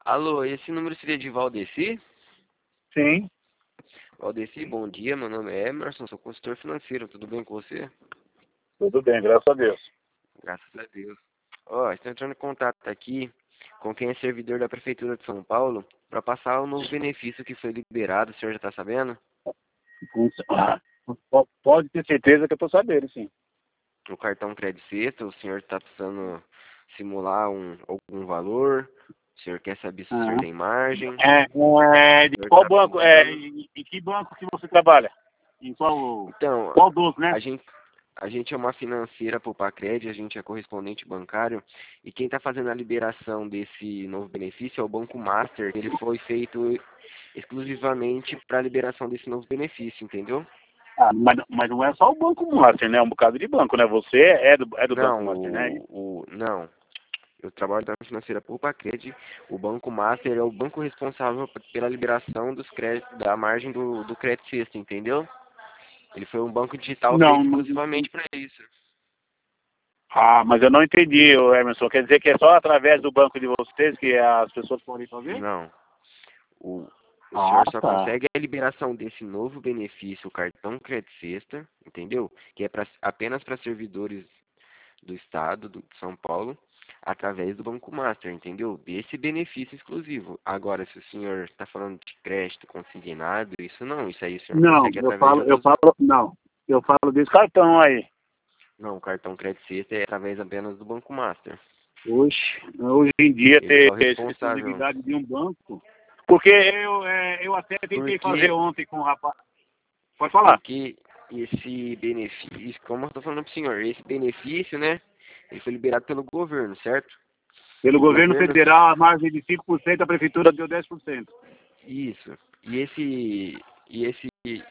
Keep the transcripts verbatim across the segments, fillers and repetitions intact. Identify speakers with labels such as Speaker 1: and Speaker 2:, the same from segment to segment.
Speaker 1: Alô, esse número seria de Valdeci?
Speaker 2: Sim,
Speaker 1: Valdeci, bom dia, meu nome é Emerson, sou consultor financeiro, tudo bem com você?
Speaker 2: tudo bem, graças a Deus.
Speaker 1: Graças a Deus. Ó, estou entrando em contato aqui com quem é servidor da Prefeitura de São Paulo para passar o novo benefício que foi liberado, o senhor já está sabendo?
Speaker 2: Com- ah, po- Pode ter certeza que eu estou sabendo, sim.
Speaker 1: O cartão Crédito Sexta, o senhor está precisando simular um, algum valor, o senhor quer saber se o senhor
Speaker 2: Ah.
Speaker 1: tem margem,
Speaker 2: É, é,
Speaker 1: o
Speaker 2: de
Speaker 1: senhor
Speaker 2: qual
Speaker 1: está
Speaker 2: banco? É,
Speaker 1: precisando.
Speaker 2: em, em que banco que você trabalha? Em qual,
Speaker 1: Então,
Speaker 2: qual dos, né?
Speaker 1: a gente A gente é uma financeira Poupa-Cred, a gente é correspondente bancário e quem está fazendo a liberação desse novo benefício é o Banco Master, que ele foi feito exclusivamente para a liberação desse novo benefício, entendeu?
Speaker 2: Ah, mas, mas não é só o Banco Master, né? É um bocado de banco, né? Você é do, é do Banco
Speaker 1: Não,
Speaker 2: Master, né?
Speaker 1: o, o não. Eu trabalho na financeira Poupa-Cred, o Banco Master é o banco responsável p- pela liberação dos créditos, da margem do, do crédito sexto, entendeu? Ele foi um banco digital
Speaker 2: Não,
Speaker 1: feito
Speaker 2: não.
Speaker 1: exclusivamente para isso.
Speaker 2: Ah, mas eu não entendi, ô Emerson. Quer dizer que é só através do banco de vocês que as pessoas podem fazer?
Speaker 1: Não. O, o
Speaker 2: Ah,
Speaker 1: senhor só
Speaker 2: tá.
Speaker 1: consegue a liberação desse novo benefício, o cartão Crédito Sexta, entendeu? Que é pra, apenas para servidores do Estado, do, de São Paulo, através do Banco Master, entendeu? Desse benefício exclusivo. Agora, se o senhor está falando de crédito consignado, isso não, isso aí o senhor
Speaker 2: Não,
Speaker 1: consegue
Speaker 2: eu
Speaker 1: através de
Speaker 2: falo, eu
Speaker 1: outros.
Speaker 2: falo, não. Eu falo desse cartão aí.
Speaker 1: Não, o cartão Crédito Sexta é através apenas do Banco Master.
Speaker 2: Hoje, hoje em dia,
Speaker 1: Ele é
Speaker 2: ter
Speaker 1: só responsável.
Speaker 2: exclusividade de um banco. Porque eu, é, eu até tentei fazer
Speaker 1: Porque
Speaker 2: ontem com o rapaz. Pode falar.
Speaker 1: Porque esse benefício, como eu estou falando para o senhor, esse benefício, né, ele foi liberado pelo governo, certo?
Speaker 2: Pelo
Speaker 1: O
Speaker 2: governo
Speaker 1: governo,
Speaker 2: federal, a margem de cinco por cento, a prefeitura deu dez por cento.
Speaker 1: isso. E esse, e esse,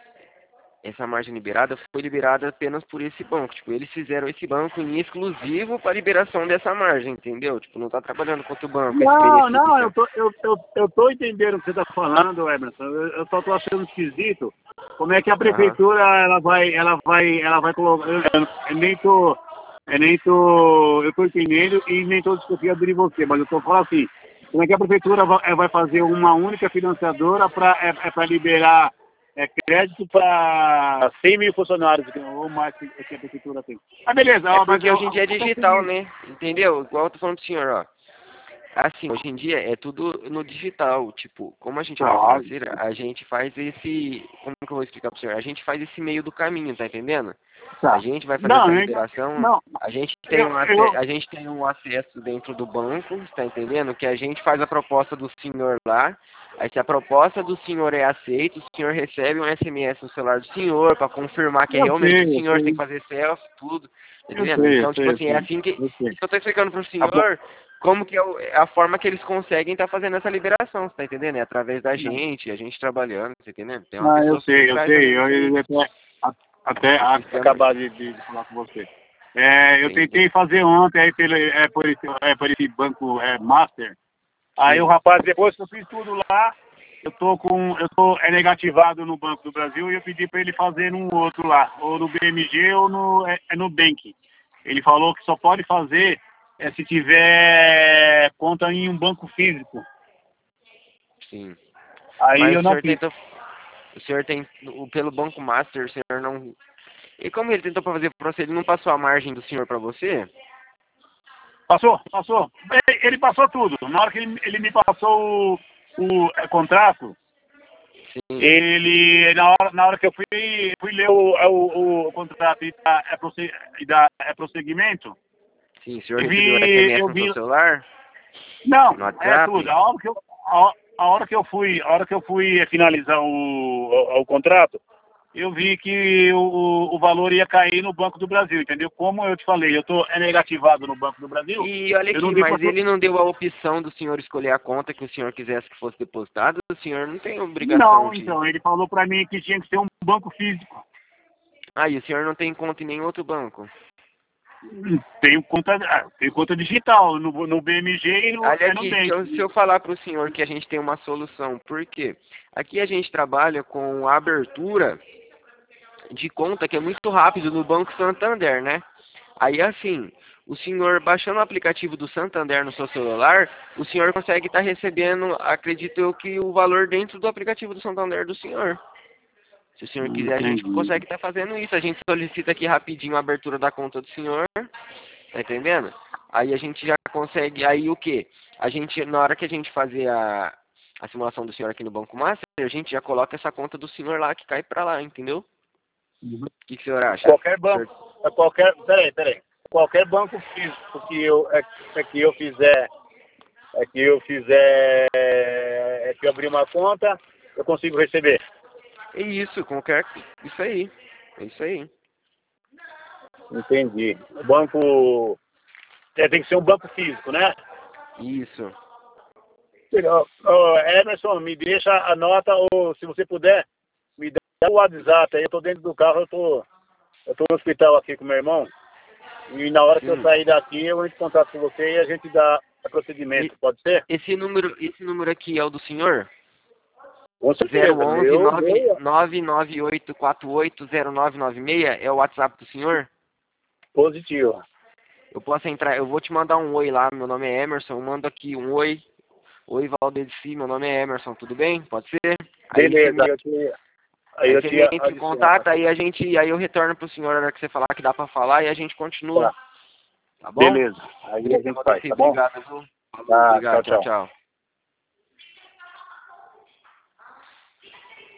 Speaker 1: essa margem liberada foi liberada apenas por esse banco. Tipo, eles fizeram esse banco em exclusivo para liberação dessa margem, entendeu? Tipo, não está trabalhando contra o banco, esse
Speaker 2: Não, não, eu
Speaker 1: benefício.
Speaker 2: tô, eu, eu, eu tô entendendo o que você está falando, Emerson. Eu, eu só tô achando esquisito. Como é que a
Speaker 1: Aham.
Speaker 2: prefeitura ela vai, ela vai, ela vai colocar. Eu, eu- eu nem tô, eu nem tô, eu tô entendendo e nem tô desconfiando de você, mas eu tô falando assim. Como é que a prefeitura vai, eh, vai fazer uma única financiadora para é, é para liberar é, crédito para cem mil funcionários ou mais que, que a prefeitura tem? Ah, beleza,
Speaker 1: É
Speaker 2: ó, mas
Speaker 1: porque
Speaker 2: eu,
Speaker 1: hoje em dia é
Speaker 2: eu, eu,
Speaker 1: digital, né? Entendeu? Igual eu tô falando pro senhor, ó. Assim, hoje em dia é tudo no digital. Tipo, como a gente é uma
Speaker 2: ah,
Speaker 1: financeira, a gente faz esse. Como que eu vou explicar pro senhor? A gente faz esse meio do caminho, tá entendendo? A
Speaker 2: tá.
Speaker 1: gente vai fazer essa
Speaker 2: Não, eu,
Speaker 1: liberação,
Speaker 2: não,
Speaker 1: a gente tem
Speaker 2: eu,
Speaker 1: um, ace-
Speaker 2: eu,
Speaker 1: a gente tem um acesso dentro do banco, está entendendo? Que a gente faz a proposta do senhor lá. Aí se a proposta do senhor é aceita, o senhor recebe um S M S no celular do senhor para confirmar que
Speaker 2: eu
Speaker 1: realmente o
Speaker 2: sei, eu
Speaker 1: senhor tem que
Speaker 2: sei,
Speaker 1: fazer selfie, tudo, tá
Speaker 2: eu
Speaker 1: entendendo?
Speaker 2: sei, eu
Speaker 1: Então, tipo
Speaker 2: sei, eu
Speaker 1: assim, é
Speaker 2: sei,
Speaker 1: assim que.
Speaker 2: eu sei.
Speaker 1: Isso que eu tô explicando pro
Speaker 2: Tá bom.
Speaker 1: senhor como que é o- é a forma que eles conseguem estar fazendo essa liberação, você tá entendendo? É através da
Speaker 2: Não,
Speaker 1: gente, a gente trabalhando, tá entendendo? Tem uma
Speaker 2: não, eu
Speaker 1: pessoa por
Speaker 2: sei, eu
Speaker 1: trás
Speaker 2: sei,
Speaker 1: fazendo
Speaker 2: eu
Speaker 1: isso aí.
Speaker 2: ia até, a- até
Speaker 1: O
Speaker 2: a-
Speaker 1: sistema,
Speaker 2: acabar de, de, de falar com você. É, eu
Speaker 1: entende?
Speaker 2: tentei fazer ontem aí pelo, é, por, esse, é, por esse banco é, Master. Aí o
Speaker 1: Sim.
Speaker 2: rapaz, depois que eu fiz tudo lá, eu tô com, eu tô é negativado no Banco do Brasil e eu pedi para ele fazer num outro lá, ou no B M G ou no, é, é no Bank. Ele falou que só pode fazer é, se tiver conta em um banco físico.
Speaker 1: Sim.
Speaker 2: Aí
Speaker 1: Mas
Speaker 2: eu
Speaker 1: o
Speaker 2: não
Speaker 1: senhor
Speaker 2: fiz.
Speaker 1: tenta, o senhor tem, o, pelo Banco Master, o senhor não. E como ele tentou fazer para você, ele não passou a margem do senhor para você?
Speaker 2: Passou, passou. Ele, ele passou tudo. Na hora que ele, ele me passou o, o é, contrato,
Speaker 1: Sim,
Speaker 2: ele, na hora, na hora que eu fui, fui ler o, o, o contrato e da, é, prosse- e da é, prosseguimento,
Speaker 1: sim. O senhor
Speaker 2: eu
Speaker 1: recebeu o
Speaker 2: vi,
Speaker 1: S M S
Speaker 2: eu
Speaker 1: no seu
Speaker 2: vi,
Speaker 1: celular?
Speaker 2: não,
Speaker 1: No
Speaker 2: é tudo.
Speaker 1: WhatsApp?
Speaker 2: A hora que eu, a, a hora que eu fui, a hora que eu fui finalizar o, o, o contrato, eu vi que o, o valor ia cair no Banco do Brasil, entendeu? Como eu te falei, eu estou negativado no Banco do Brasil,
Speaker 1: E olha
Speaker 2: eu não
Speaker 1: aqui,
Speaker 2: dei
Speaker 1: mas
Speaker 2: pra,
Speaker 1: ele não deu a opção do senhor escolher a conta que o senhor quisesse que fosse depositada? O senhor não tem obrigação
Speaker 2: não,
Speaker 1: de.
Speaker 2: então, ele falou para mim que tinha que ser um banco físico.
Speaker 1: Ah, e o senhor não tem conta em nenhum outro banco?
Speaker 2: Tenho conta, ah, tenho conta digital no, no B M G e no,
Speaker 1: Olha
Speaker 2: é no
Speaker 1: aqui, se eu, se
Speaker 2: Bank.
Speaker 1: eu falar para o senhor que a gente tem uma solução, por quê? Aqui a gente trabalha com a abertura de conta que é muito rápido no Banco Santander, né? Aí assim, o senhor, baixando o aplicativo do Santander no seu celular, o senhor consegue estar recebendo, acredito eu, que o valor dentro do aplicativo do Santander do senhor. Se o senhor quiser, a gente
Speaker 2: Entendi.
Speaker 1: consegue estar fazendo isso. A gente solicita aqui rapidinho a abertura da conta do senhor, tá entendendo? Aí a gente já consegue, aí o que? A gente, na hora que a gente fazer a, a simulação do senhor aqui no Banco Master, a gente já coloca essa conta do senhor lá, que cai pra lá, entendeu?
Speaker 2: Uhum.
Speaker 1: O que, que o senhor acha?
Speaker 2: Qualquer banco, é qualquer, peraí, peraí. Qualquer banco físico que eu, é, é que eu fizer, é que eu fizer, é que eu abrir uma conta, eu consigo receber.
Speaker 1: É isso, qualquer, isso aí, é isso aí.
Speaker 2: Entendi. O banco, é, tem que ser um banco físico, né?
Speaker 1: Isso.
Speaker 2: Legal. Ô, Emerson, me deixa a nota, ou se você puder, me dá o WhatsApp aí, eu tô dentro do carro, eu tô, eu tô no hospital aqui com meu irmão, e na hora que eu
Speaker 1: Sim.
Speaker 2: sair daqui, eu entro em contato com você e a gente dá o procedimento, pode ser?
Speaker 1: Esse número, esse número aqui é o do senhor?
Speaker 2: Com certeza,
Speaker 1: zero onze
Speaker 2: meu, meu,
Speaker 1: nove nove oito quatro oito zero nove nove seis é o WhatsApp do senhor?
Speaker 2: positivo.
Speaker 1: Eu posso entrar, eu vou te mandar um oi lá, meu nome é Emerson, eu mando aqui um oi. Oi, Valdeci, meu nome é Emerson, tudo bem? Pode ser? Aí você
Speaker 2: Beleza,
Speaker 1: me,
Speaker 2: aí eu te, aí
Speaker 1: aí
Speaker 2: eu
Speaker 1: você
Speaker 2: te
Speaker 1: me entra em
Speaker 2: adiciono.
Speaker 1: contato, aí a gente, aí eu retorno pro senhor na hora que você falar que dá pra falar e a gente continua,
Speaker 2: Tá,
Speaker 1: tá bom?
Speaker 2: beleza. Aí a
Speaker 1: Beleza,
Speaker 2: gente faz,
Speaker 1: Valdeci,
Speaker 2: tá bom?
Speaker 1: obrigado, viu? Falou,
Speaker 2: Tá, tchau,
Speaker 1: obrigado, tchau,
Speaker 2: tchau.
Speaker 1: tchau.